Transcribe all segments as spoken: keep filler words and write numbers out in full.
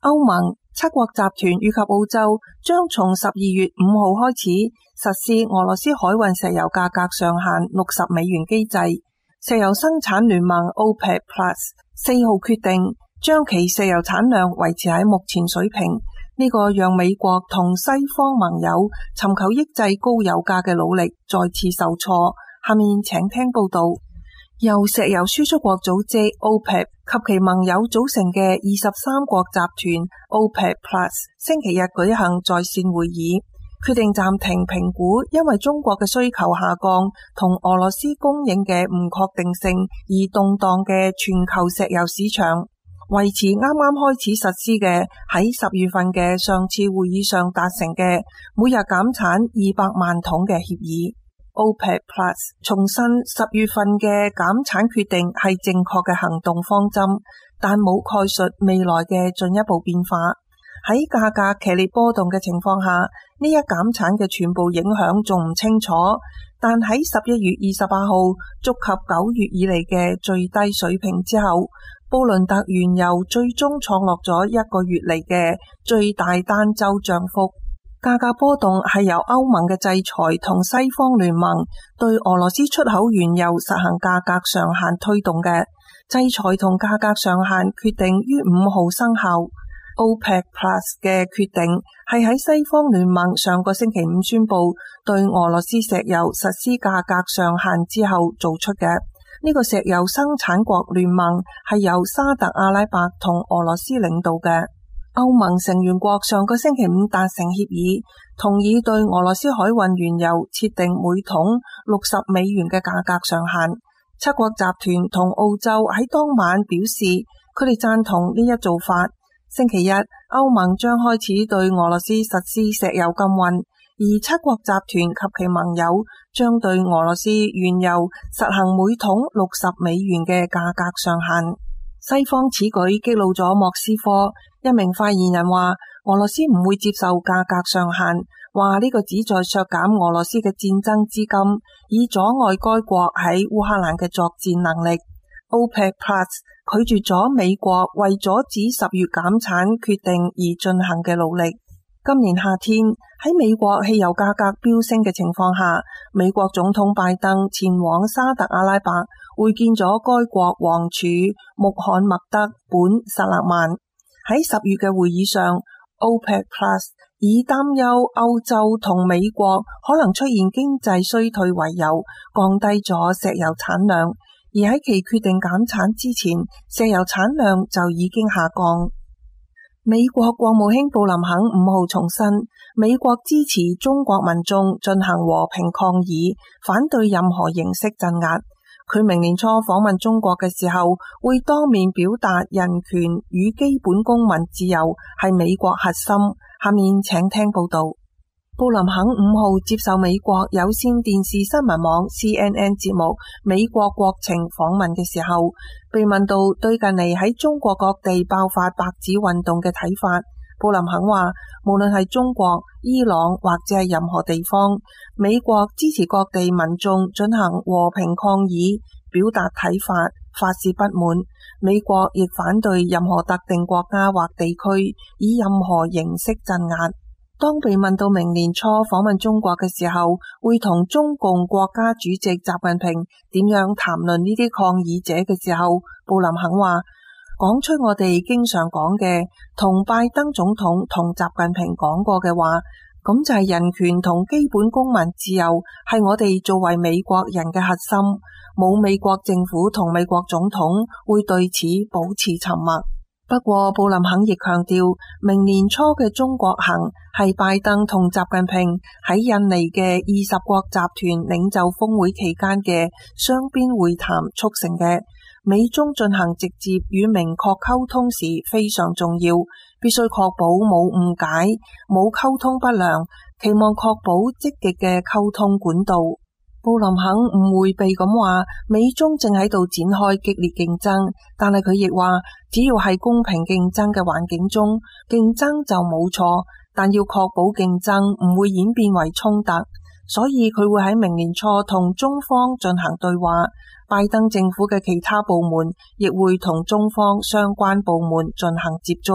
歐盟、七國集團以及澳洲將從十二月五號開始實施俄羅斯海運石油價格上限六十美元機制。石油生產聯盟 OPEC Plus 四號決定將其石油產量維持喺目前水平，呢、這個讓美國同西方盟友尋求抑制高油價嘅努力再次受挫。下面請聽報道。由石油輸出國組織 OPEC 及其盟友組成嘅二十三國集團 OPEC Plus 星期日舉行在線會議，決定暫停評估因為中國嘅需求下降同俄羅斯供應嘅唔確定性而動盪嘅全球石油市場，維持啱啱開始實施嘅喺十月份嘅上次會議上達成嘅每日減產二百萬桶嘅協議。OPEC Plus 重申十月份嘅減產決定係正確嘅行動方針，但冇概述未來嘅進一步變化。喺價格劇烈波動嘅情況下，呢一減產嘅全部影響仲唔清楚，但喺十一月二十八號觸及九月以嚟嘅最低水平之後，布倫特原油最終創落咗一個月嚟嘅最大單周漲幅。價格波動係由歐盟嘅制裁同西方聯盟對俄羅斯出口原油實行價格上限推動嘅。制裁同價格上限決定於五號生效。OPEC Plus 嘅決定係喺西方聯盟上個星期五宣布對俄羅斯石油實施價格上限之後做出嘅。呢、這個石油生產國聯盟係由沙特阿拉伯同俄羅斯領導嘅。歐盟成員國上個星期五達成協議，同意對俄羅斯海運原油設定每桶六十美元嘅價格上限。七國集團同澳洲喺當晚表示，佢哋贊同呢一做法。星期一，歐盟將開始對俄羅斯實施石油禁運，而七國集團及其盟友將對俄羅斯原油實行每桶六十美元嘅價格上限。西方此舉激怒咗莫斯科。一名發言人話，俄羅斯唔會接受價格上限，話呢個旨在削減俄羅斯嘅戰爭資金，以阻礙該國喺烏克蘭嘅作戰能力。OPEC Plus 拒絕咗美國為阻止十月減產決定而進行嘅努力。今年夏天喺美國汽油價格飆升嘅情況下，美國總統拜登前往沙特阿拉伯會見咗該國王儲穆罕默德本薩勒曼。喺十月嘅會議上 ，OPEC Plus 以擔憂歐洲同美國可能出現經濟衰退為由，降低咗石油產量。而喺其決定減產之前，石油產量就已經下降。美國國務卿布林肯五號重申，美國支持中國民眾進行和平抗議，反對任何形式鎮壓。佢明年初訪問中國嘅時候，會當面表達人權與基本公民自由係美國核心。下面請聽報道。布林肯五號接受美國有線電視新聞網 C N N 節目《美國國情》訪問嘅時候，被問到對近嚟喺中國各地爆發白紙運動嘅睇法。布林肯話，無論係中國、伊朗或者係任何地方，美國支持各地民眾進行和平抗議，表達睇法，發洩不滿。美國亦反對任何特定國家或地區以任何形式鎮壓。當被問到明年初訪問中國嘅時候，會同中共國家主席習近平點樣談論呢啲抗議者嘅時候，布林肯話，講出我哋經常講嘅，同拜登總統同習近平講過嘅話，咁就係人權同基本公民自由係我哋作為美國人嘅核心，冇美國政府同美國總統會對此保持沉默。不過布林肯亦強調，明年初嘅中國行係拜登同習近平喺印尼嘅二十國集團領袖峰會期間嘅雙邊會談促成嘅。美中進行直接與明確溝通時非常重要，必須確保冇誤解、冇溝通不良，期望確保積極嘅溝通管道。布林肯唔迴避咁話，美中正喺度展開激烈競爭，但係佢亦話，只要係公平競爭嘅環境中，競爭就冇錯，但要確保競爭唔會演變為衝突，所以佢會喺明年初同中方進行對話。拜登政府嘅其他部門亦會同中方相關部門進行接觸，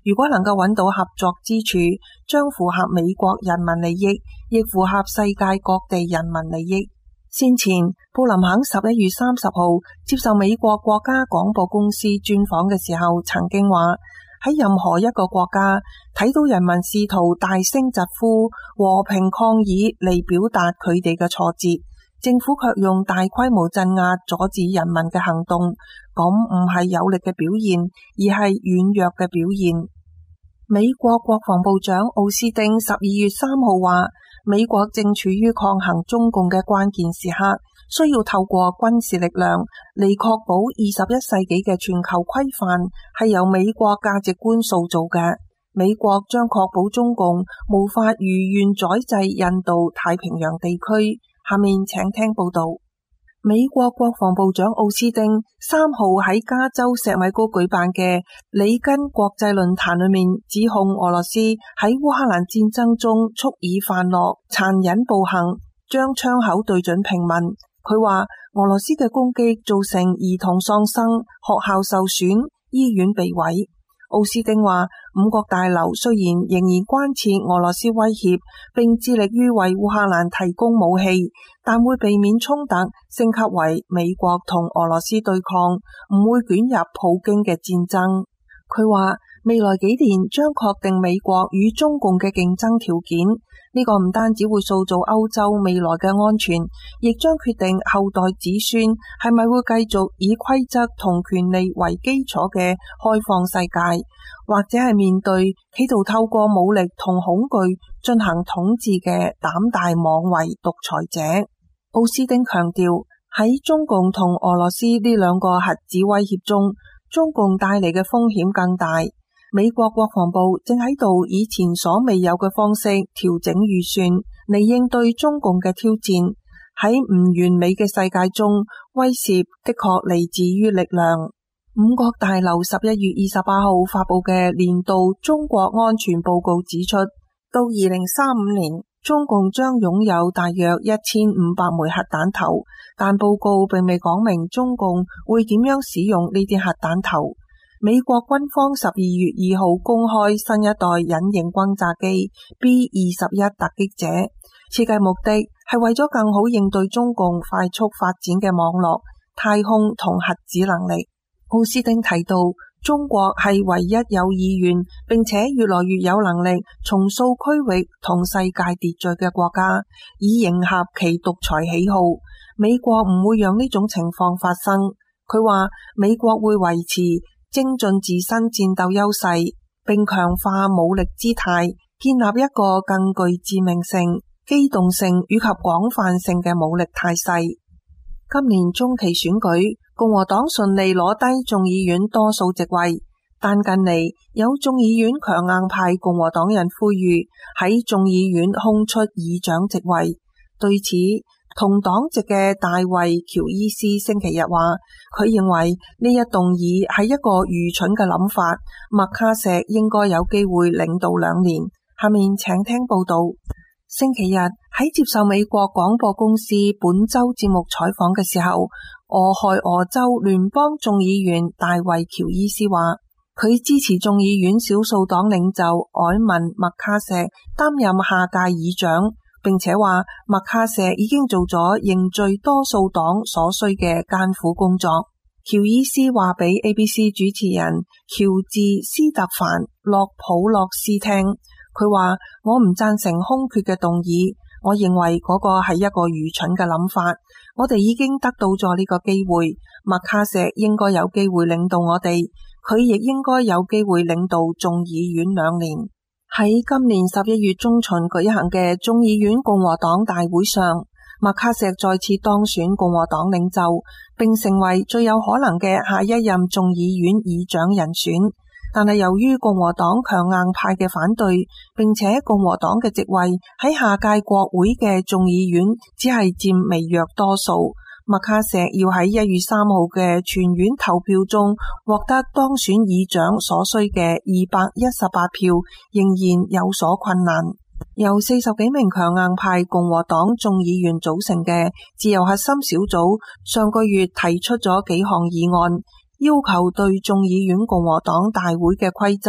如果能夠揾到合作之處，將符合美國人民利益，亦符合世界各地人民利益。先前布林肯十一月三十號接受美國國家廣播公司專訪嘅時候，曾經話喺任何一個國家睇到人民試圖大聲疾呼、和平抗議嚟表達佢哋嘅挫折，政府卻用大規模鎮壓阻止人民嘅行動，咁唔係有力嘅表現，而係軟弱嘅表現。美國國防部長奧斯汀十二月三號話，美國正處於抗衡中共嘅關鍵時刻，需要透過軍事力量嚟確保二十一世紀嘅全球規範係由美國價值觀塑造嘅。美國將確保中共無法如願宰制印度太平洋地區。下面請聽報道。美國國防部長奧斯汀三號喺加州石米高舉辦嘅里根國際論壇裏面，指控俄羅斯喺烏克蘭戰爭中蓄意犯落殘忍暴行，將槍口對準平民。佢話俄羅斯嘅攻擊造成兒童喪生、學校受損、醫院被毀。奧斯汀話，五角大樓雖然仍然關切俄羅斯威脅，並致力於為烏克蘭提供武器，但會避免衝突升級為美國同俄羅斯對抗，唔會捲入普京嘅戰爭。佢話未來幾年將確定美國與中共嘅競爭條件，呢個唔單止會塑造歐洲未來嘅安全，亦將決定後代子孫係咪會繼續以規則同權利為基礎嘅開放世界，或者係面對企圖透過武力同恐懼進行統治嘅膽大妄為獨裁者。奧斯汀強調，喺中共同俄羅斯呢兩個核子威脅中，中共帶嚟嘅風險更大。美國國防部正喺度以前所未有嘅方式調整預算嚟應對中共嘅挑戰。喺唔完美嘅世界中，威脅的確嚟自於力量。五角大樓十一月二十八號發佈嘅年度中國安全報告指出，到二零三五年，中共將擁有大約一千五百枚核彈頭，但報告並未講明中共會點樣使用呢啲核彈頭。美國軍方十二月二號公開新一代隱形轟炸機 B 二十一突擊者，設計目的係為咗更好應對中共快速發展嘅網絡、太空同核子能力。奧斯汀提到，中國係唯一有意願並且越來越有能力重塑區域同世界秩序嘅國家，以迎合其獨裁喜好。美國唔會讓呢種情況發生。佢話美國會維持精進自身戰鬥優勢，並強化武力姿態，建立一個更具致命性、機動性以及廣泛性嘅武力態勢。今年中期選舉，共和黨順利攞低眾議院多數席位，但近嚟有眾議院強硬派共和黨人呼籲喺眾議院空出議長席位。對此，同黨籍嘅大衛喬伊斯星期日話，佢認為呢一動議係一個愚蠢嘅諗法，麥卡錫應該有機會領導兩年。下面請聽報道。星期日喺接受美國廣播公司本周節目採訪嘅時候，俄亥俄州聯邦眾議員大衛喬伊斯話，佢支持眾議院少數黨領袖凱文麥卡錫擔任下屆議長，並且話麥卡錫已經做咗凝聚多數黨所需嘅艱苦工作。喬伊斯話俾 A B C 主持人喬治斯特凡洛普洛斯聽，佢話我唔贊成空缺嘅動議，我認為嗰個係一個愚蠢嘅諗法。我哋已經得到咗呢個機會，麥卡錫應該有機會領導我哋，佢亦應該有機會領導眾議院兩年。喺今年十一月中旬舉行嘅眾議院共和黨大會上，麥卡錫再次當選共和黨領袖，並成為最有可能嘅下一任眾議院議長人選。但係由於共和黨強硬派嘅反對，並且共和黨嘅席位喺下屆國會嘅眾議院只係佔微弱多數，麥卡錫要喺一月三號嘅全院投票中獲得當選議長所需嘅二百一十八票，仍然有所困難。由四十幾名強硬派共和黨眾議員組成嘅自由核心小組上個月提出咗幾項議案，要求對眾議院共和黨大會嘅規則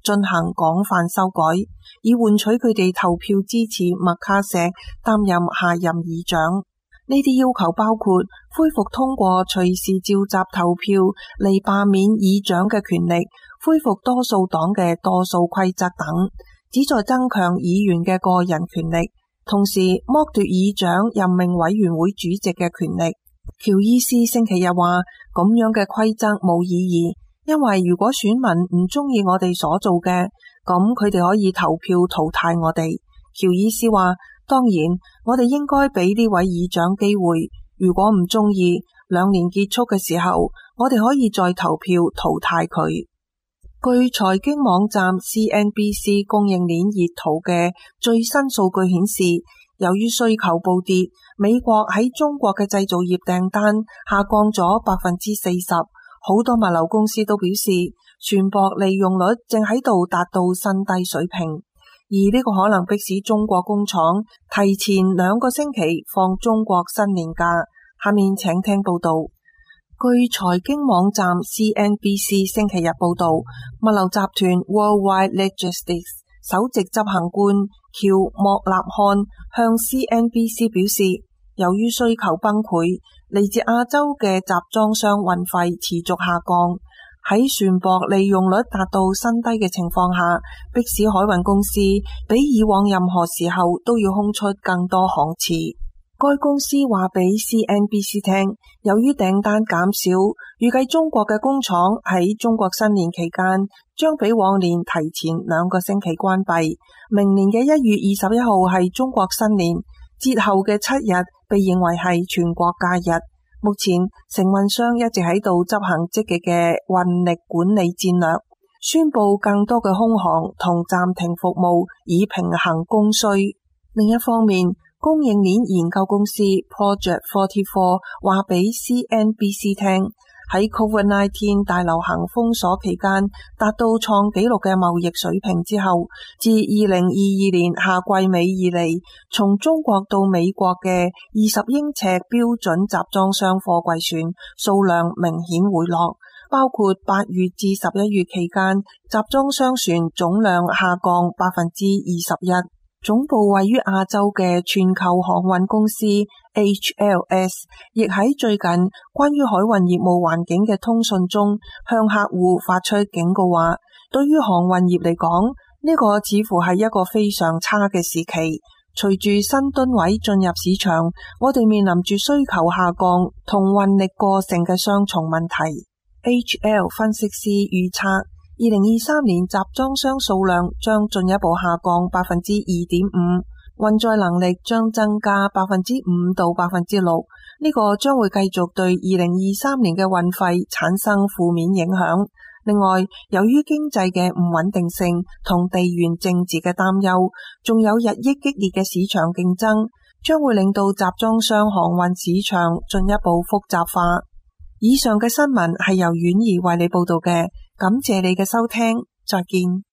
進行廣泛修改，以換取佢哋投票支持麥卡錫擔任下任議長。呢啲要求包括恢復通過隨時召集投票嚟罷免議長嘅權力，恢復多數黨嘅多數規則等，旨在增強議員嘅個人權力，同時剝奪議長任命委員會主席嘅權力。喬伊斯星期日話，咁樣嘅規則冇意義，因為如果選民唔中意我哋所做嘅，咁佢哋可以投票淘汰我哋。喬伊斯話，當然我哋應該俾呢位議長機會，如果唔中意，兩年結束嘅時候，我哋可以再投票淘汰佢。據財經網站 C N B C 供應鏈熱圖嘅最新數據顯示，由於需求暴跌，美國喺中國嘅製造業訂單下降咗百分之四十。好多物流公司都表示，船舶利用率正喺度達到新低水平，而呢個可能迫使中國工廠提前兩個星期放中國新年假。下面請聽報道。據財經網站 C N B C 星期日報道，物流集團 Worldwide Logistics 首席執行官喬莫納漢向 C N B C 表示，由於需求崩潰，嚟自亞洲嘅集裝箱運費持續下降，喺船舶利用率達到新低嘅情況下，迫使海運公司比以往任何時候都要空出更多航次。該公司話俾 C N B C 聽，由於訂單減少，預計中國嘅工廠喺中國新年期間將比往年提前兩個星期關閉。明年嘅一月二十一號係中國新年，節後嘅七日被認為係全國假日。目前承運商一直喺度執行積極嘅運力管理戰略，宣布更多嘅空航同暫停服務，以平衡供需。另一方面，供應鏈研究公司 Project 四十四話俾 C N B C 聽，喺 COVID 十九 大流行封鎖期間達到創紀錄嘅貿易水平之後，自二零二二年夏季尾以嚟，從中國到美國嘅二十英尺標準集裝箱貨櫃船數量明顯回落，包括八月至十一月期間集裝箱船總量下降百分之二十一。總部位於亞洲嘅全球航運公司 H L S 亦喺最近關於海運業務環境嘅通訊中向客戶發出警告話，對於航運業嚟講，呢個似乎係一個非常差嘅時期。隨住新噸位進入市場，我哋面臨住需求下降同運力過剩嘅雙重問題。H L 分析師預測，二零二三年集裝箱數量將進一步下降百分之二點五，運載能力將增加百分之五到百分之六，呢個將會繼續對二零二三年嘅運費產生負面影響。另外，由於經濟嘅唔穩定性同地緣政治嘅擔憂，仲有日益激烈嘅市場競爭，將會令到集裝箱航運市場進一步複雜化。以上嘅新聞係由婉兒為你報道嘅。感謝你嘅收聽，再見。